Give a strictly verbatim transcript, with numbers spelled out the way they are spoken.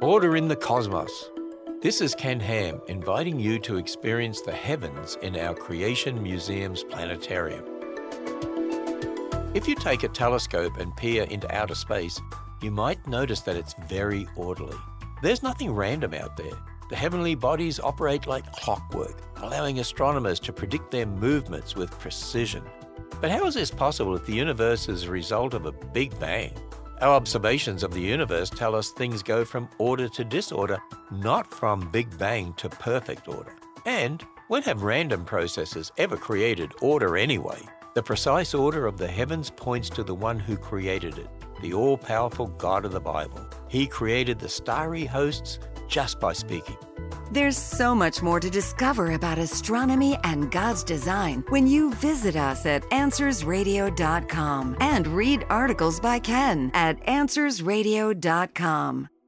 Order in the cosmos. This is Ken Ham inviting you to experience the heavens in our Creation Museum's planetarium. If you take a telescope and peer into outer space, you might notice that it's very orderly. There's nothing random out there. The heavenly bodies operate like clockwork, allowing astronomers to predict their movements with precision. But how is this possible if the universe is a result of a Big Bang? Our observations of the universe tell us things go from order to disorder, not from Big Bang to perfect order. And when have random processes ever created order anyway? The precise order of the heavens points to the one who created it, the all-powerful God of the Bible. He created the starry hosts just by speaking. There's so much more to discover about astronomy and God's design when you visit us at answers radio dot com and read articles by Ken at answers radio dot com.